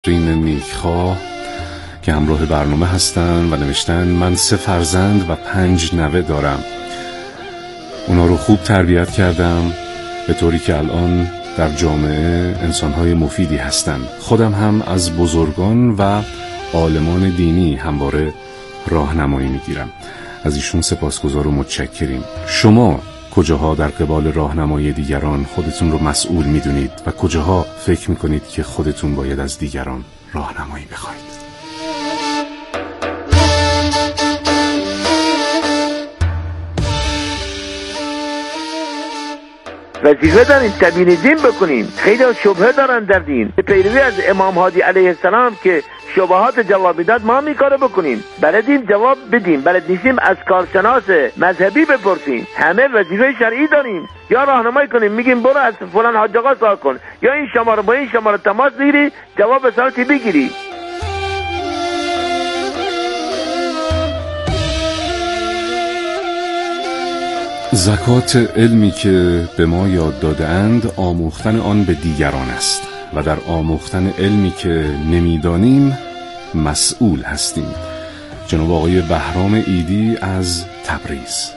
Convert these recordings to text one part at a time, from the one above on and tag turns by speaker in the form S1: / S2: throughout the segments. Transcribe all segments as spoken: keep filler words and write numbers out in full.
S1: این نیکخواه که همراه برنامه هستن و نوشتن من سه فرزند و پنج نوه دارم. اونا رو خوب تربیت کردم به طوری که الان در جامعه انسانهای مفیدی هستن. خودم هم از بزرگان و عالمان دینی همواره راهنمایی میگیرم. از ایشون سپاسگزار و متشکریم. شما کجاها در قبال راهنمایی دیگران خودتون رو مسئول میدونید و کجاها فکر میکنید که خودتون باید از دیگران راهنمایی بخواید؟
S2: وظیفه داریم تبیین دین بکنیم. خیلی شبهه دارن در دین. به پیروی از امام هادی علیه السلام که شبهات جواب داد ما می کارو بکنیم. بلدیم جواب بدیم، بلد نیستیم از کارشناس مذهبی بپرسیم. همه وظیفه شرعی داریم. یا راهنمایی کنیم میگیم برو از فلان حاج آقا سوال کن، یا این شماره با این شماره تماس بگیری جواب سوالی بگیری.
S1: زکات علمی که به ما یاد داده‌اند آموختن آن به دیگران است و در آموختن علمی که نمیدانیم مسئول هستیم. جناب آقای بهرام ایدی از تبریز.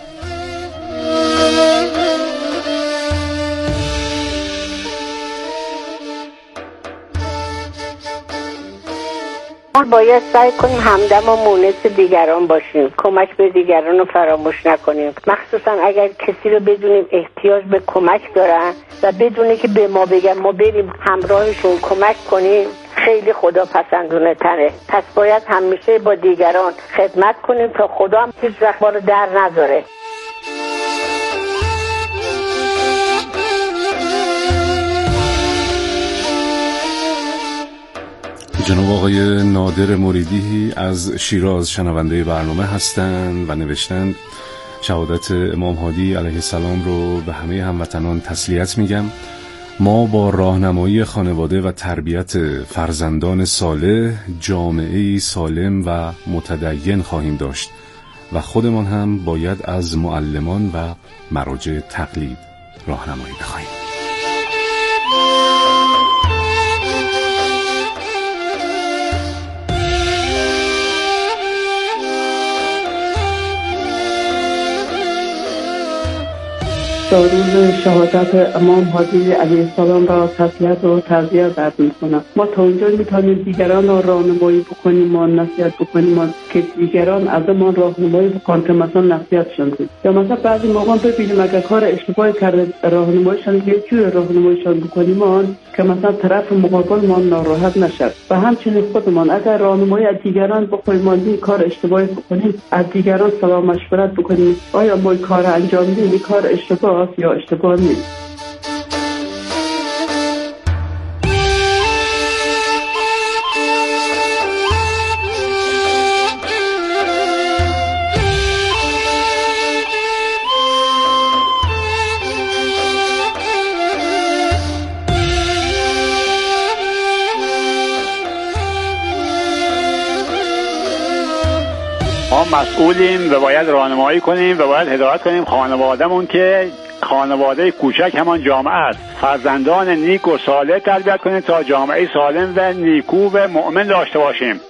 S3: ما باید سعی کنیم همدم و مونس دیگران باشیم، کمک به دیگران رو فراموش نکنیم، مخصوصا اگر کسی رو بدونیم احتیاج به کمک دارن و بدونه که به ما بگن ما بریم همراهشون کمک کنیم، خیلی خدا پسندونه تره. پس باید همیشه با دیگران خدمت کنیم تا خدا هم هیچ وقت ما رو در نذاره.
S1: جناب آقای نادر مریدی از شیراز شنونده برنامه هستند و نوشتند شهادت امام هادی علیه السلام رو به همه هموطنان تسلیت میگم. ما با راهنمایی خانواده و تربیت فرزندان صالح جامعه‌ای سالم و متدین خواهیم داشت و خودمان هم باید از معلمان و مراجع تقلید راهنمایی بخواهیم.
S4: روز شهادت امام هادی علیه السلام را تسلیت و تعزیت عرض می‌کنم. ما تا اونجا می‌تونیم دیگران را راهنمایی بکنیم و نصیحت بکنیم که دیگران از ما راهنمایی بکنن که مثلا نصیحتشون کنیم، یا مثلا بعضی موقع ببینیم اگر کار اشتباهی کرده راهنماییشون یه جور راهنماییشون بکنیم که مثلا طرف مقابل ما ناراحت نشه. و همچنین خودمان اگر راهنمایی از دیگران بکنیم این کار اشتباهی بکنیم از دیگران سلام مشورت بکنیم آیا ما کار انجام میدیم کار اشتباه یا اشتباه نیست.
S5: ما مسئولیم و باید راهنمایی کنیم و باید هدایت کنیم خانوادهمون که خانواده کوچک همان جامعه است. فرزندان نیک و صالح تربیت کنیم تا جامعه سالم و نیکو و مؤمن داشته باشیم.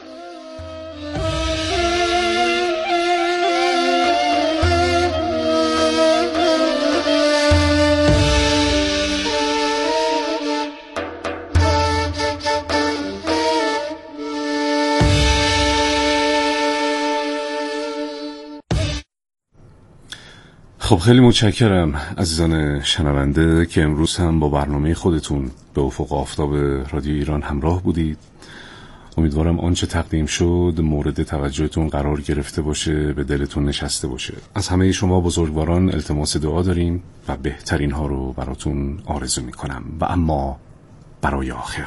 S1: خب خیلی متشکرم عزیزان شنونده که امروز هم با برنامه خودتون به افق آفتاب رادیو ایران همراه بودید. امیدوارم آنچه تقدیم شد مورد توجهتون قرار گرفته باشه، به دلتون نشسته باشه. از همه شما بزرگواران التماس دعا داریم و بهترین ها رو براتون آرزو میکنم. و اما برای آخر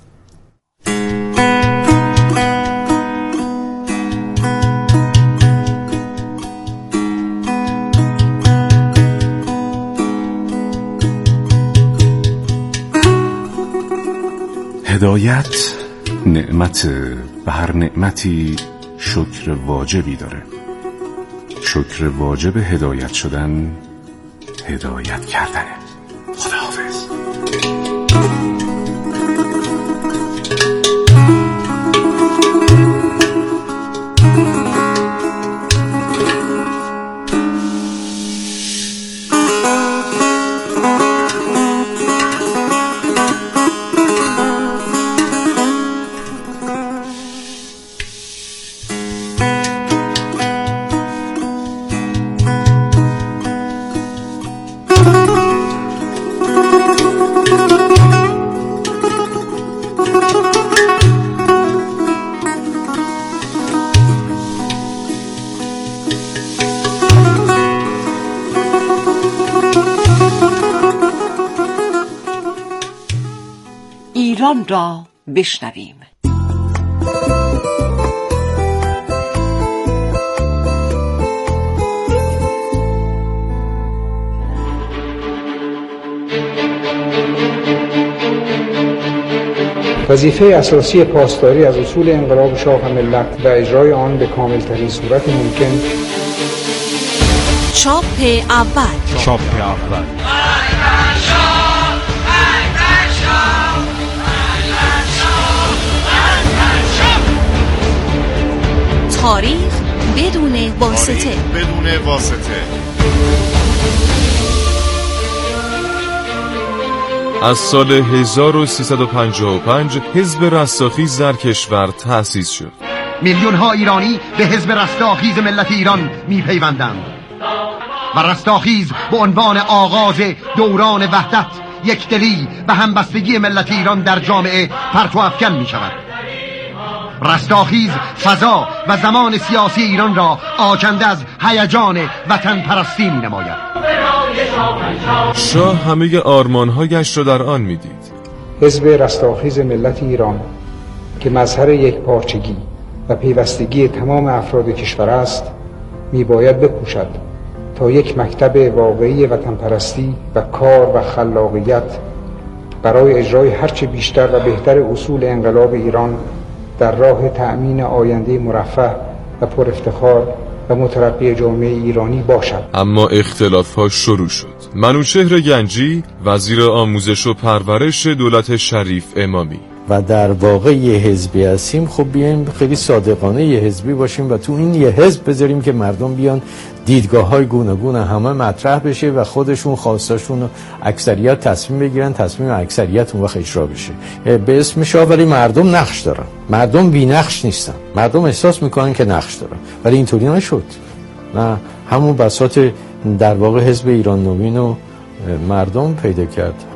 S1: هدایت نعمت و هر نعمتی شکر واجبی داره. شکر واجب هدایت شدن هدایت کردنه. خداحافظ.
S6: ایران را بشنویم.
S7: وظیفه اساسی پاسداری از اصول انقلاب شاه و ملت و اجرای آن به کاملترین صورت ممکن.
S6: چاپ اول
S8: چاپ اول
S6: تاریخ بدون واسطه
S8: بدون واسطه
S9: از سال هزار و سیصد و پنجاه و پنج حزب رستاخیز در کشور تأسیس شد.
S10: میلیون ها ایرانی به حزب رستاخیز ملت ایران می پیوندند و رستاخیز به عنوان آغاز دوران وحدت، یکدلی و همبستگی ملت ایران در جامعه پرتو افکن می شود. رستاخیز فضا و زمان سیاسی ایران را آکنده از هیجان وطن پرستی می نماید.
S9: شاه همه آرمانهایش را در آن میدید.
S7: حزب رستاخیز ملت ایران که مظهر یک پارچگی و پیوستگی تمام افراد کشور است می باید بکوشد تا یک مکتب واقعی وطن پرستی و کار و خلاقیت برای اجرای هرچه بیشتر و بهتر اصول انقلاب ایران در راه تأمین آینده مرفه و پر افتخار و مترقی جامعه ایرانی باشد.
S9: اما اختلاف‌ها شروع شد. منوچهر گنجی وزیر آموزش و پرورش دولت شریف امامی
S11: و در واقع یه حزبی هستیم، خب بیایم خیلی صادقانه یه حزبی باشیم و تو این یه حزب بذاریم که مردم بیان دیدگاه‌های گوناگون همه مطرح بشه و خودشون خواستاشون و اکثریت تصمیم بگیرن، تصمیم اکثریت اون وقت اجرا بشه. به اسم شاه ولی مردم نقش دارن، مردم بی نقش نیستن، مردم احساس میکنن که نقش دارن، ولی اینطوری نشد. نه، همون بساط در واقع حزب ایران نوین و مردم پیدا کرد.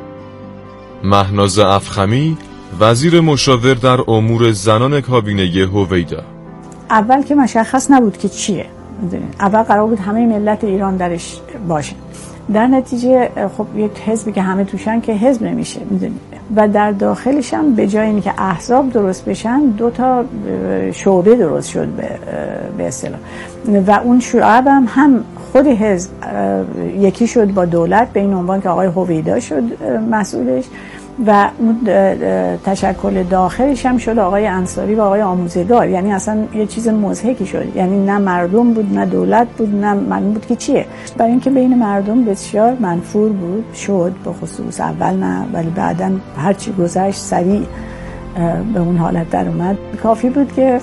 S9: مهناز افخمی وزیر مشاور در امور زنان کابینه هویدا.
S12: اول که مشخص نبود که چیه، اول قرار بود همه ملت ایران درش باشه، در نتیجه خب یک حزبی که همه توشن که حزب نمیشه، میدونید، و در داخلش هم به جای اینکه احزاب درست بشن دو تا شعبه درست شد به اصطلاح، و اون شعب هم هم خود حزب یکی شد با دولت به این عنوان که آقای هویدا شد مسئولش، و اون تشکل داخلش هم شد آقای انصاری و آقای آموزگار. یعنی اصلا یه چیز مضحکی شد، یعنی نه مردم بود نه دولت بود نه معلوم بود که چیه. برای اینکه بین مردم بسیار منفور بود شد، به خصوص اول نه ولی بعداً هرچی گذشت سریع به اون حالت در اومد. کافی بود که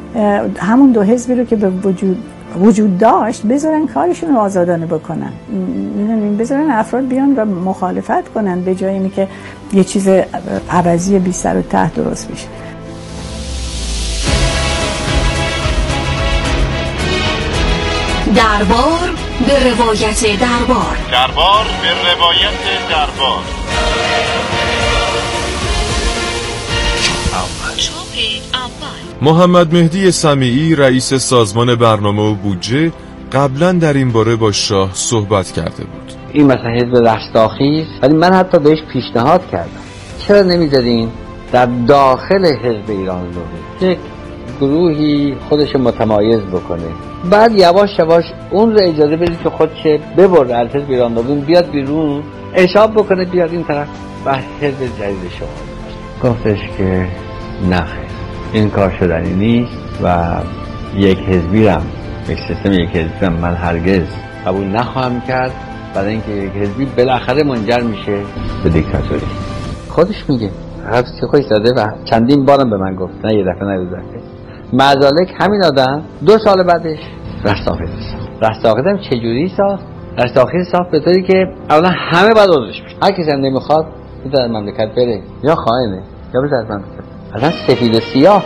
S12: همون دو حزبی رو که به وجود وجود داشت بذارن کارشون رو آزادانه بکنن، بذارن افراد بیان و مخالفت کنن به جای اینکه یه چیز عوضی بی سر و ته درست بشه.
S6: دربار به روایت دربار
S8: دربار به روایت دربار
S9: محمد مهدی سمیعی رئیس سازمان برنامه و بودجه قبلا در این باره با شاه صحبت کرده بود.
S13: این مثلا حزب رستاخیز، ولی من حتی بهش پیشنهاد کردم چرا نمیذارین در داخل حزب ایران نوین یک گروهی خودش متمایز بکنه، بعد یواش یواش اون رو اجازه بدید که خودش ببره از حزب ایران نوین، بیاد بیرون اعشاب بکنه بیاد این طرف و حزب جدید شما. گفتش که نه این کار شدنی نیست و یک حزبی رم یک سیستم یک حزبی رم من هرگز قبول نخواهم کرد، برای اینکه یک حزبی بالاخره منجر میشه به دیکتاتوری. خودش میگه، حرفی خودش زده و چندین بارم به من گفت، نه یه دفعه نه دو دفعه. معذالک همین آدم دو سال بعدش رستاخیز ساخت. رستاخیز هم چجوری ساخت؟ رستاخیز ساخت به طوری که اولا همه باید عضوش بشه، هر کسی هم نمیخواد میتونه از مملکت بره، یا خائنه یا بره از مملکت. اصلا سفید و سیاه.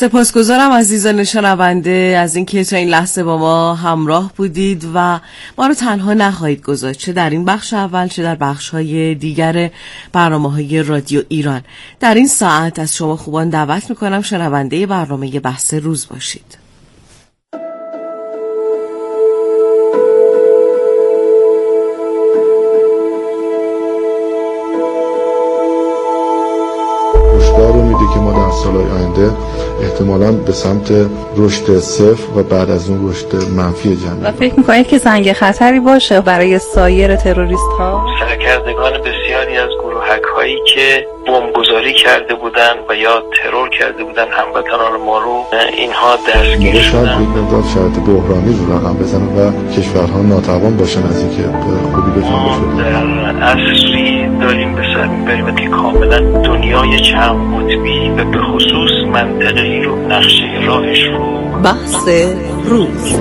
S14: سپاسگزارم عزیزان شنونده از اینکه تا این لحظه با ما همراه بودید و ما رو تنها نخواهید گذاشت، چه در این بخش اول چه در بخش‌های دیگر برنامه‌های رادیو ایران. در این ساعت از شما خوبان دعوت می‌کنم شنونده برنامه بحث روز باشید.
S15: رو میده که ما در سالهای آینده احتمالاً به سمت رشد صفر و بعد از اون رشد منفی جمعی.
S16: و فکر میکنید که زنگ خطری باشه برای سایر تروریست ها؟
S17: سرکردگان بسیاری از گروهک هایی که بمبگذاری کرده بودن و یا ترور کرده بودن هموطنان ما رو، اینها دستگیر شدن.
S15: شاید یک مقدار شرایط بحرانی رو رقم بزنن و کشورها ناتوان باشن از اینکه خوبی بتونن بشه.
S17: در عصری داریم به سر میبریم که کاملا دنیای چند قطبی و به خصوص منطقه‌ای رو نقشه راهش رو
S6: بحث روز.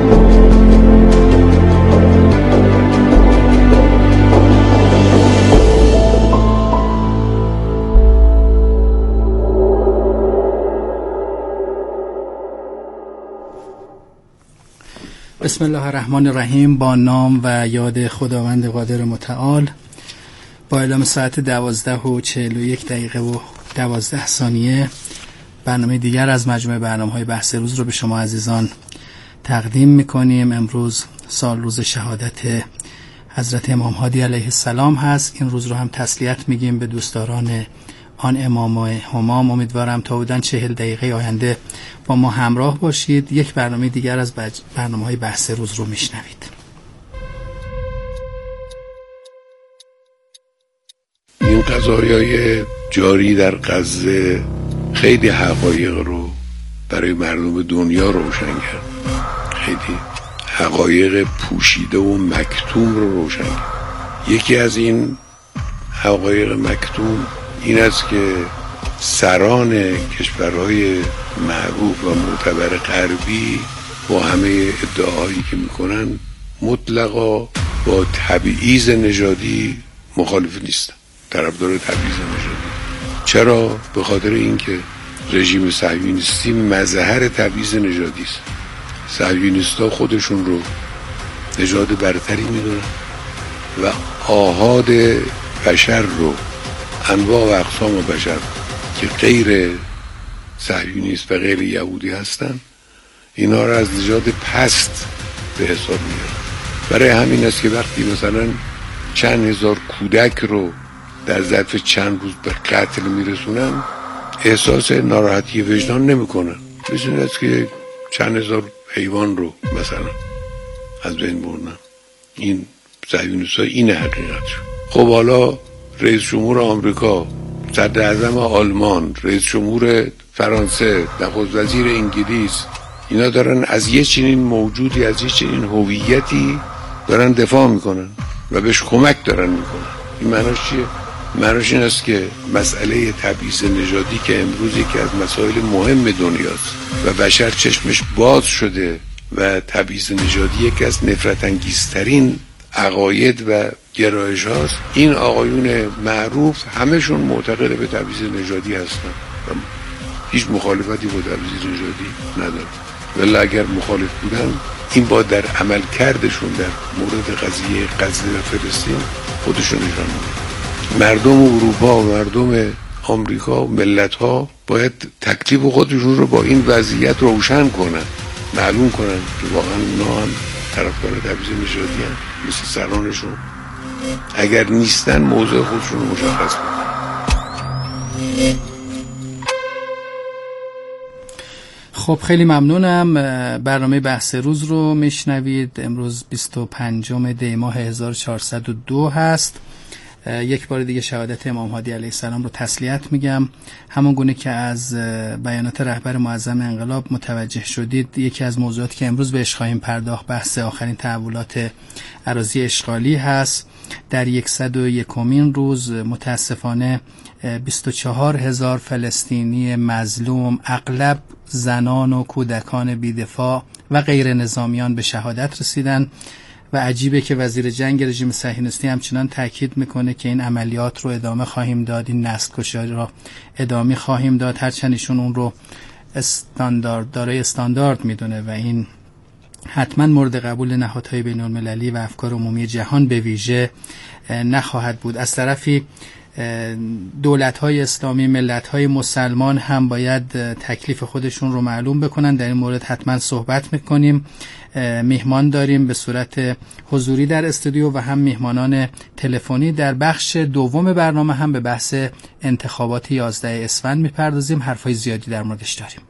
S18: بسم الله الرحمن الرحیم. با نام و یاد خداوند قادر متعال. با اعلام ساعت دوازده و چهل و یک دقیقه و دوازده ثانیه برنامه دیگر از مجموعه برنامه‌های بحث روز رو به شما عزیزان تقدیم می‌کنیم. امروز سال روز شهادت حضرت امام هادی علیه السلام هست. این روز رو هم تسلیت میگیم به دوستداران آن امام و همام. امیدوارم تا بودن چهل دقیقه آینده با ما همراه باشید. یک برنامه دیگر از برنامه‌های بحث روز رو میشنوید.
S19: این قضایای جاری در غزه خیلی حقایق رو برای مردم دنیا روشن کرد، خیلی حقایق پوشیده و مکتوم رو روشن کرد. یکی از این حقایق مکتوم این است که سران کشورهای معروف و معتبر غربی با همه ادعاهایی که میکنن مطلقا با تبعیض نژادی مخالف نیستن، طرفدار تبعیض نژادی. چرا؟ به خاطر اینکه رژیم صهیونیستی مظهر تبعیض نژادی است. صهیونیست‌ها خودشون رو نژاد برتری میدونن و آحاد بشر رو، انواع و اقسام بشر که غیر صهیونیست و غیر یهودی هستن، اینا رو از نژاد پست به حساب میارن. برای همین است که وقتی مثلا چند هزار کودک رو در ظرف چند روز به قتل میرسونن احساس ناراحتی وجدان نمیکنن. مثل این است که چند هزار حیوان رو مثلا از بین بردن. این صهیونیست‌ها این حقیقت شد. خب حالا رئیس جمهور آمریکا، صدر اعظم آلمان، رئیس جمهور فرانسه، نخست وزیر انگلیس، اینا دارن از یه چنین موجودی، از یه چنین هویتی دارن دفاع میکنن و بهش کمک دارن میکنن. این معناش چیه؟ معناش این است که مسئله تبعیض نژادی که امروز یکی از مسائل مهم دنیاست و بشر چشمش باز شده و تبعیض نژادی یکی از نفرت انگیزترین عقاید و گرایش هاست، این آقایون معروف همشون معتقد به تبعیض نژادی هستن و هیچ مخالفتی با تبعیض نژادی ندارن. ولی اگر مخالف بودن این با در عمل کردشون در مورد قضیه غزه و فلسطین خودشون نشان میدن. مردم اروپا و مردم آمریکا و ملت ها باید تکلیف خودشون رو با این وضعیت روشن کنن، معلوم کنن که واقعا اونا هم طرفدار تبعیض نژادی هستن مثل سرانشون. اگر نیستن موضع خودشون رو مشخص کنن.
S18: خب خیلی ممنونم. برنامه بحث روز رو میشنوید. امروز بیست و پنجم دی ماه هزار و چهارصد و دو هست. یک بار دیگه شهادت امام هادی علیه السلام رو تسلیت میگم. همون گونه که از بیانات رهبر معظم انقلاب متوجه شدید، یکی از موضوعاتی که امروز بهش خواهیم پرداخت بحث آخرین تحولات اراضی اشغالی هست. در صد و یکمین روز متاسفانه بیست و چهار هزار فلسطینی مظلوم، اغلب زنان و کودکان بی‌دفاع و غیر نظامیان به شهادت رسیدن و عجیبه که وزیر جنگ رژیم صهیونیستی همچنان تاکید میکنه که این عملیات رو ادامه خواهیم داد، این نسل کشی را ادامه خواهیم داد، هرچند ایشون اون رو استاندارد دارای استاندارد میدونه و این حتما مورد قبول نهادهای بین المللی و افکار عمومی جهان به ویژه نخواهد بود. از طرفی دولت‌های اسلامی، ملت‌های مسلمان هم باید تکلیف خودشون رو معلوم بکنن. در این مورد حتما صحبت میکنیم. میهمان داریم به صورت حضوری در استودیو و هم میهمانان تلفنی. در بخش دوم برنامه هم به بحث انتخابات یازده اسفند میپردازیم. حرفای زیادی در موردش داریم.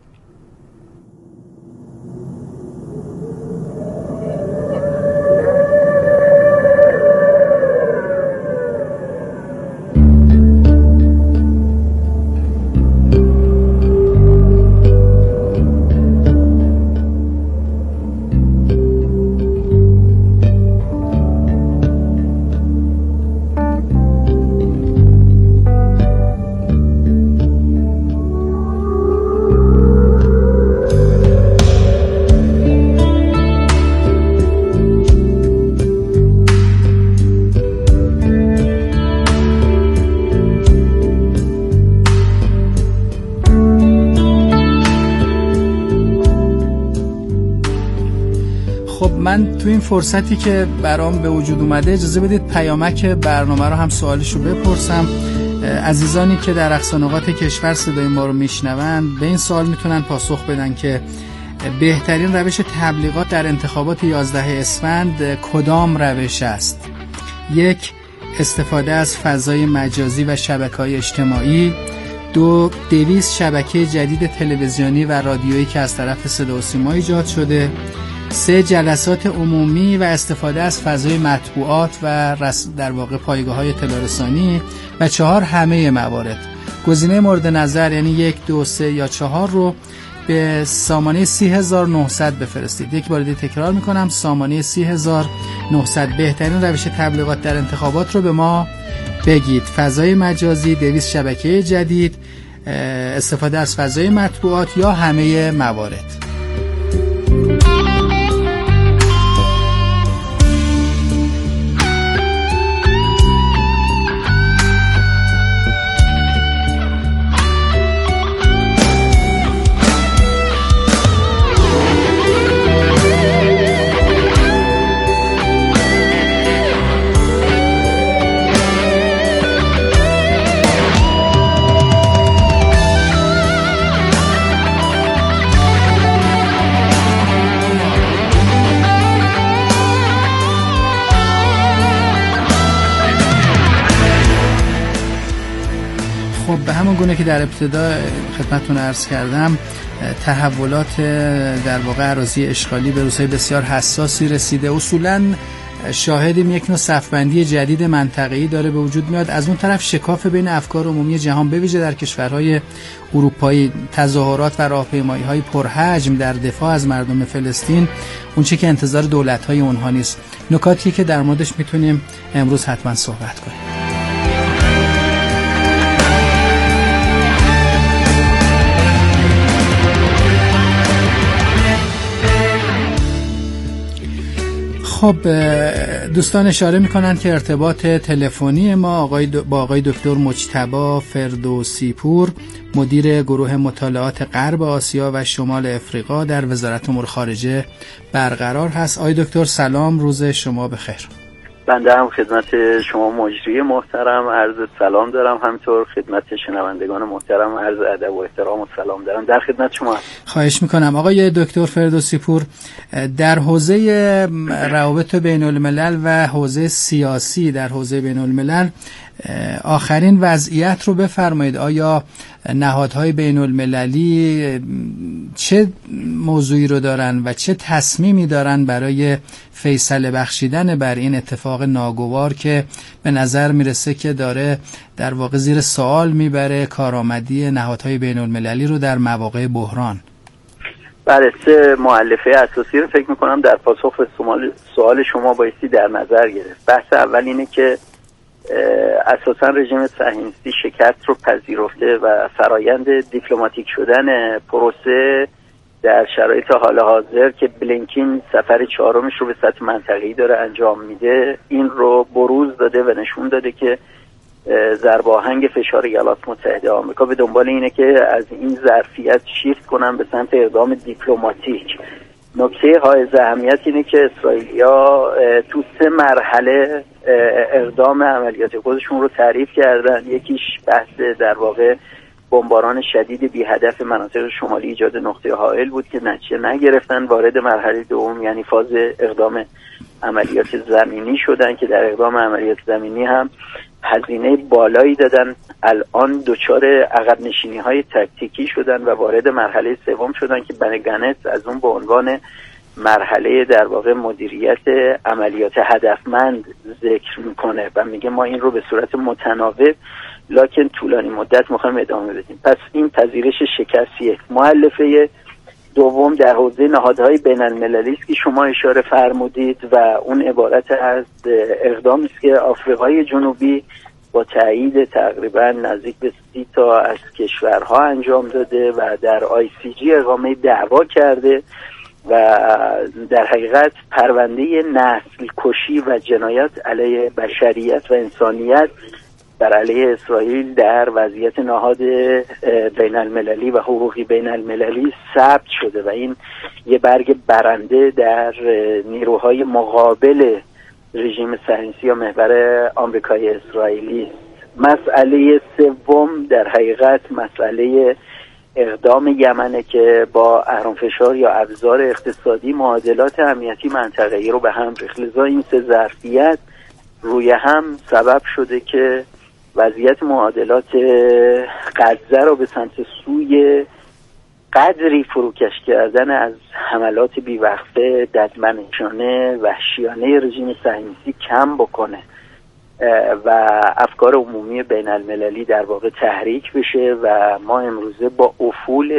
S18: من تو این فرصتی که برام به وجود اومده اجازه بدید پیامک برنامه رو هم سوالش رو بپرسم. عزیزانی که در اقصانقاط کشور صدای ما رو میشنوند به این سوال میتونن پاسخ بدن که بهترین روش تبلیغات در انتخابات یازده اسفند کدام روش است؟ یک، استفاده از فضای مجازی و شبکه‌های اجتماعی. دو، دویست شبکه جدید تلویزیونی و رادیویی که از طرف صدا و سیما ایجاد شده. سه، جلسات عمومی و استفاده از فضای مطبوعات و در واقع پایگاه‌های اطلاع رسانی. و چهار، همه موارد. گزینه مورد نظر یعنی یک، دو، سه یا چهار رو به سامانه سی هزار و نهصد بفرستید. یک بار دیگه تکرار میکنم، سامانه سی هزار و نهصد. بهترین روش تبلیغات در انتخابات رو به ما بگید. فضای مجازی، دویست شبکه جدید، استفاده از فضای مطبوعات یا همه موارد. خب به همون گونه که در ابتدا خدمتتون عرض کردم، تحولات در واقع اراضی اشغالی به روزهای بسیار حساسی رسیده. اصولاً شاهدیم یک نوع صفبندی جدید منطقه‌ای داره به وجود میاد. از اون طرف شکاف بین افکار عمومی جهان به ویژه در کشورهای اروپایی، تظاهرات و راهپیمایی‌های پرحجم در دفاع از مردم فلسطین اون چه که انتظار دولت‌های اونها نیست. نکاتی که در موردش میتونیم امروز حتما صحبت کنیم. خب دوستان اشاره میکنن که ارتباط تلفنی ما آقای با آقای دکتر مجتبی فردوسی پور، مدیر گروه مطالعات غرب آسیا و شمال افریقا در وزارت امور خارجه برقرار هست. آقای دکتر سلام، روز شما بخیر.
S20: بنده هم خدمت شما مجری محترم عرض سلام دارم، همینطور خدمت شنوندگان محترم عرض ادب و احترام و سلام دارم. در خدمت شما.
S18: خواهش میکنم. آقای دکتر فردوسی پور، در حوزه روابط بین الملل و حوزه سیاسی در حوزه بین الملل آخرین وضعیت رو بفرمایید. آیا نهادهای بین المللی چه موضوعی رو دارن و چه تصمیمی دارن برای فیصله بخشیدن بر این اتفاق ناگوار که به نظر میرسه که داره در واقع زیر سوال میبره کارآمدی نهادهای بین المللی رو در مواقع بحران؟
S20: بله، سه مؤلفه اساسی رو فکر میکنم در پاسخ به سوال شما بایستی در نظر گرفت. بحث اول اینه که اساسا رژیم صهیونیستی شکست رو پذیرفته و فرایند دیپلماتیک شدن پروسه در شرایط حال حاضر که بلینکین سفر چهارمش رو به سطح منطقه‌ای داره انجام میده این رو بروز داده و نشون داده که ضرب آهنگ فشار ایالات متحده آمریکا به دنبال اینه که از این ظرفیت شیفت کنن به سمت اقدام دیپلماتیک. نکته های اهمیت اینه که اسرائیلیا تو سه مرحله اقدام عملیات خودشون رو تعریف کردن. یکیش بحث در واقع بمباران شدید بی هدف مناطق شمالی ایجاد نقطه حائل بود که نتیجه نگرفتن. وارد مرحله دوم یعنی فاز اقدام عملیات زمینی شدن که در اقدام عملیات زمینی هم هزینه بالایی دادن. الان دچار عقب نشینی های تکتیکی شدن و وارد مرحله سوم شدن که بن گنتس از اون به عنوان مرحله در واقع مدیریت عملیات هدفمند ذکر میکنه و میگه ما این رو به صورت متناوب لکن طولانی مدت میخوایم ادامه بدیم. پس این پذیرش شکستیه. مؤلفه دوم در حوزه نهادهای بین المللی است که شما اشاره فرمودید و اون عبارت از اقدامی است که آفریقای جنوبی با تایید تقریبا نزدیک به سی تا از کشورها انجام داده و در آی سی جی اقامه دعوا کرده و در حقیقت پرونده نسل کشی و جنایت علیه بشریت و انسانیت بر علیه اسرائیل در وضعیت نهاد بین المللی و حقوقی بین المللی ثبت شده و این یه برگ برنده در نیروهای مقابل رژیم صهیونیستی یا محور آمریکای اسرائیلی است. مسئله سوم در حقیقت مسئله اقدام یمنه که با اهرم‌فشار یا ابزار اقتصادی معادلات امنیتی منطقه‌ای رو به هم ریخت. لذا این سه ظرفیت روی هم سبب شده که وضعیت معادلات غزه رو به سمت سوی قدری فروکش کردن از حملات بیوقفه ددمنشانه وحشیانه رژیم صهیونیستی کم بکنه و افکار عمومی بین المللی در واقع تحریک بشه و ما امروزه با افول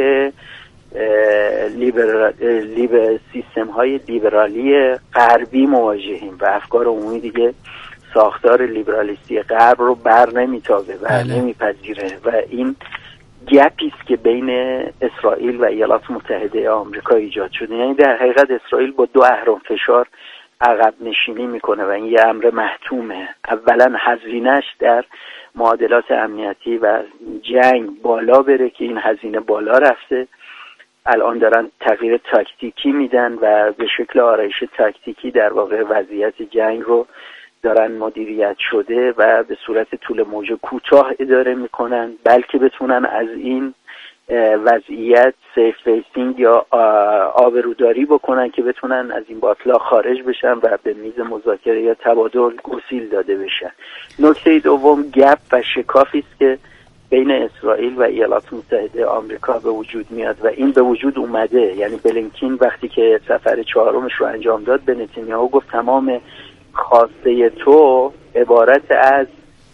S20: لیبرال لیبر سیستم های لیبرالی غربی مواجهیم و افکار عمومی دیگه ساختار لیبرالیستی غرب رو بر نمیتابه و بله. نمیپذیره و این گپی است که بین اسرائیل و ایالات متحده آمریکا ایجاد شده. یعنی در حقیقت اسرائیل با دو اهرم فشار عقب نشینی میکنه و این یه امر محتومه. اولا هزینه‌اش در معادلات امنیتی و جنگ بالا بره که این هزینه بالا رفته. الان دارن تغییر تاکتیکی میدن و به شکل آرایش تاکتیکی در واقع وضعیت جنگ رو دارن مدیریت شده و به صورت طول موج کوتاه اداره میکنن بلکه بتونن از این وضعیت سیف فیسینگ یا آبروداری بکنن که بتونن از این باطلا خارج بشن و به میز مذاکره یا تبادل گسیل داده بشن. نکته دوم گپ و شکافی است که بین اسرائیل و ایالات متحده آمریکا به وجود میاد و این به وجود اومده. یعنی بلینکین وقتی که سفر چهارمش رو انجام داد به نتانیاهو گفت تمام خواسته تو عبارت از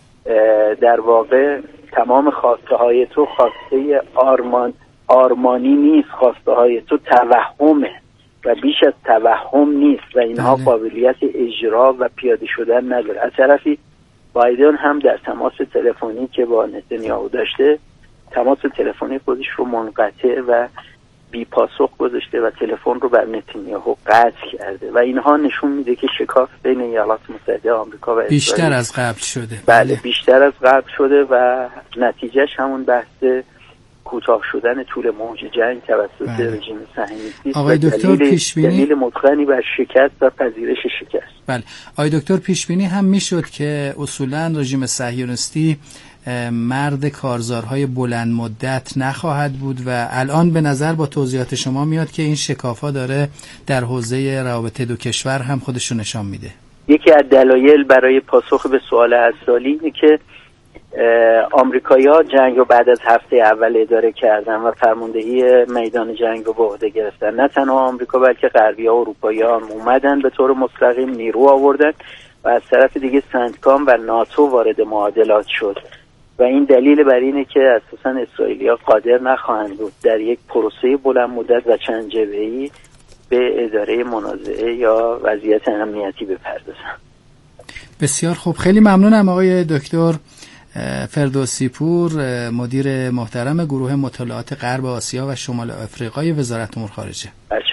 S20: در واقع تمام خواسته های تو خواسته آرمان آرمانی نیست، خواسته های تو توهمه و بیش از توهم نیست و اینها بله. قابلیت اجرا و پیاده شدن نداره. از طرفی بایدن هم در تماس تلفنی که با نتانیاهو داشته تماس تلفنی خودش رو منقطع و بی پاسخ گذاشته و تلفن رو بر نتانیاهو قطع کرده و اینها نشون میده که شکاف بین ایالات متحده آمریکا و
S18: بیشتر
S20: اسرائیل
S18: از قبل شده.
S20: بله بیشتر از قبل شده و نتیجهش همون بحث کوتاه شدن طول موج جنگ توسط رژیم صهیونیستی.
S18: آقای دکتر پیشبینی
S20: دلیل مطمئنی بر شکست و پذیرش شکست.
S18: بله آقای دکتر پیشبینی هم میشد که اصولا رژیم صهیونیستی مرد کارزارهای بلند مدت نخواهد بود و الان به نظر با توضیحات شما میاد که این شکافا داره در حوزه روابط دو کشور هم خودش رو نشان میده.
S20: یکی از دلایل برای پاسخ به سوال اصلی اینه که آمریکایی‌ها جنگ رو بعد از هفته اول اداره کردن و فرماندهی میدان جنگ رو به عهده گرفتن. نه تنها آمریکا بلکه غربی‌ها و اروپایی‌ها هم اومدن به طور مستقیم نیرو آوردن و از طرف دیگه سنتکام و ناتو وارد معادلات شد و این دلیل بر اینه که اساساً اسرائیلی‌ها قادر نخواهند بود در یک پروسه بلند مدت و چند جبهه‌ای به اداره منازعه یا وضعیت امنیتی بپردازن.
S18: بسیار خوب، خیلی ممنونم آقای دکتر فردوسی پور، مدیر محترم گروه مطالعات غرب آسیا و شمال آفریقای وزارت امور خارجه.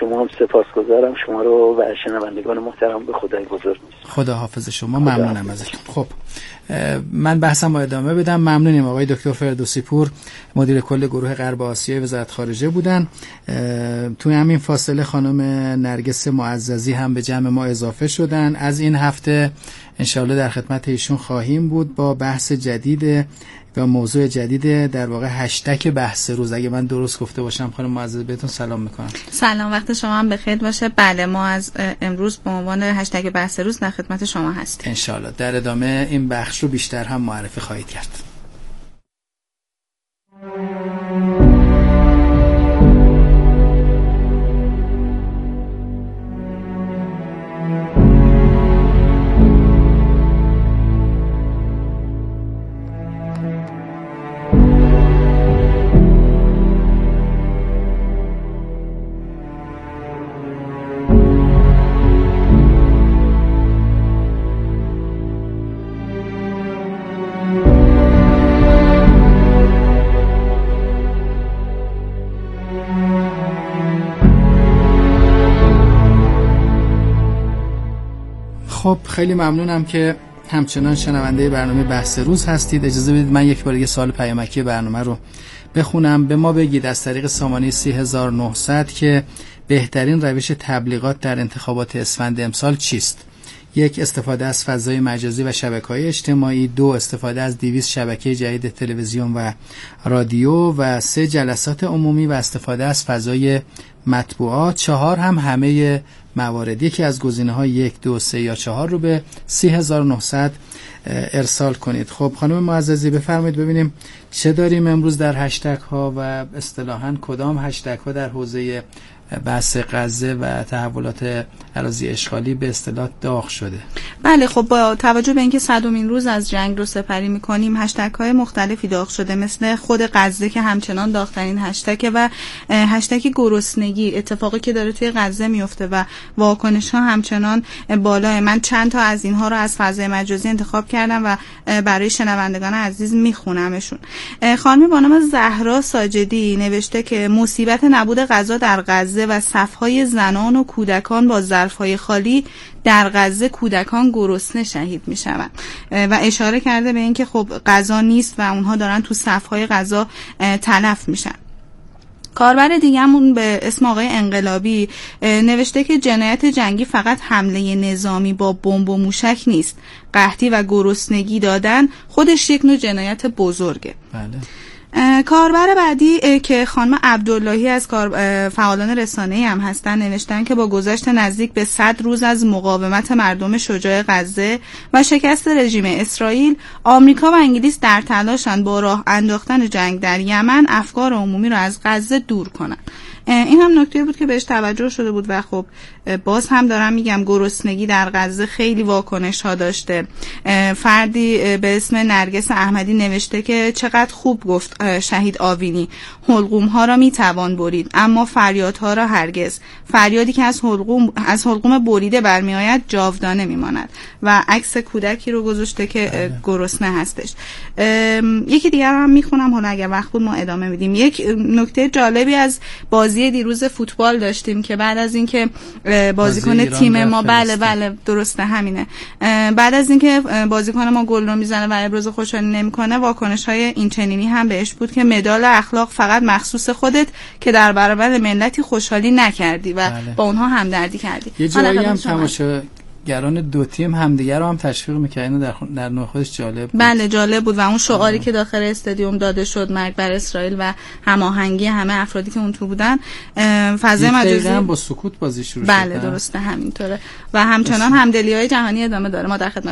S20: شما هم سپاسگزارم. شما رو و شنوندگان محترم به خدای بزرگ می‌سپارم.
S18: خدا حافظ شما. ممنونم ازتون. خب من بحثم رو ادامه بدم. ممنونیم. آقای دکتر فردوسی پور مدیر کل گروه غرب آسیای وزارت خارجه بودن. توی همین فاصله خانم نرگس معززی هم به جمع ما اضافه شدن. از این هفته انشاءالله در خدمت ایشون خواهیم بود با بحث جدید و موضوع جدید، در واقع هشتگ بحث روز. اگه من درست گفته باشم خانم معزز بهتون سلام میکنم.
S16: سلام، وقت شما هم بخیر باشه. بله، ما از امروز به عنوان هشتگ بحث روز در خدمت شما هستیم.
S18: انشالله در ادامه این بخش رو بیشتر هم معرفی خواهید کرد. خب خیلی ممنونم که همچنان شنونده برنامه بحث روز هستید. اجازه بدید من یک بار یه سوال پیامکی برنامه رو بخونم. به ما بگید از طریق سامانه سی هزار و نهصد که بهترین روش تبلیغات در انتخابات اسفند امسال چیست؟ یک، استفاده از فضای مجازی و شبکه‌های اجتماعی. دو، استفاده از دویست شبکه جدید تلویزیون و رادیو. و سه، جلسات عمومی و استفاده از فضای مطبوعات. چهار، هم همه موارد. یکی از گزینه‌های یک، دو، سه یا چهار رو به سی هزار و نهصد ارسال کنید. خب خانم معززی بفرمایید ببینیم چه داریم امروز در هشتگ ها و اصطلاحاً کدام هشتگ ها در حوزه بحث غزه و تحولات اراضی اشغالی به اصطلاح داغ شده.
S16: بله، خب با توجه به اینکه صدمین روز از جنگ رو سپری می‌کنیم، هشتگ‌های مختلفی داغ شده، مثل خود غزه که همچنان داغ‌ترین هشتگ و هشتگ گرسنگی، اتفاقی که داره توی غزه میفته و واکنش‌ها همچنان بالا. من چند تا از اینها رو از فضای مجازی انتخاب کردم و برای شنوندگان عزیز میخونمشون. خانم بانم زهرا ساجدی نوشته که مصیبت نبود غذا در غزه و صف‌های زنان و کودکان با ظرف‌های خالی در غزه، کودکان گرسنه شهید میشوند و اشاره کرده به اینکه خب غذا نیست و اونها دارن تو صف‌های غذا تلف میشن. کاربر دیگه‌مون به اسم آقای انقلابی نوشته که جنایت جنگی فقط حمله نظامی با بمب و موشک نیست، قحطی و گرسنگی دادن خودش یک نوع جنایت بزرگه.
S18: بله.
S16: کاربر بعدی که خانم عبداللهی از فعالان رسانه‌ای هم هستن نوشتن که با گذشت نزدیک به صد روز از مقاومت مردم شجاع غزه و شکست رژیم اسرائیل، آمریکا و انگلیس در تلاشند با راه انداختن جنگ در یمن افکار عمومی رو از غزه دور کنن. این هم نکته بود که بهش توجه شده بود و خب باز هم دارم میگم گرسنگی در غزه خیلی واکنش ها داشته. فردی به اسم نرگس احمدی نوشته که چقدر خوب گفت شهید آوینی، حلقوم ها را میتوان برید اما فریاد ها را هرگز. فریادی که از حلقوم از حلقوم بریده برمیآید جاودانه میماند. و عکس کودکی رو گذاشته که گرسنه هستش. یکی دیگر هم میخونم، حالا اگر وقت بود ما ادامه میدیم. یک نکته جالبی از بازی دیروز فوتبال داشتیم که بعد از اینکه بازیکن تیم ما بله بله درسته همینه بعد از اینکه بازیکن ما گل رو میزنه و ابراز خوشحالی نمیکنه، واکنش‌های این چنینی هم بهش بود که مدال اخلاق فقط مخصوص خودت که در برابر ملتی خوشحالی نکردی و بله. با اونها همدردی کردی.
S18: یه جایی هم تماشا گران دو تیم همدیگه رو هم تشویق می‌کردن، در در نوع خودش جالب بود.
S16: بله جالب بود و اون شعاری که داخل استادیوم داده شد، مرگ بر اسرائیل و هماهنگی همه افرادی که اون تو بودن، فضای مجازی
S18: هم با سکوت بازی شروع شد.
S16: بله درسته همینطوره و همچنان همدلی‌های جهانی ادامه داره. ما در خدمت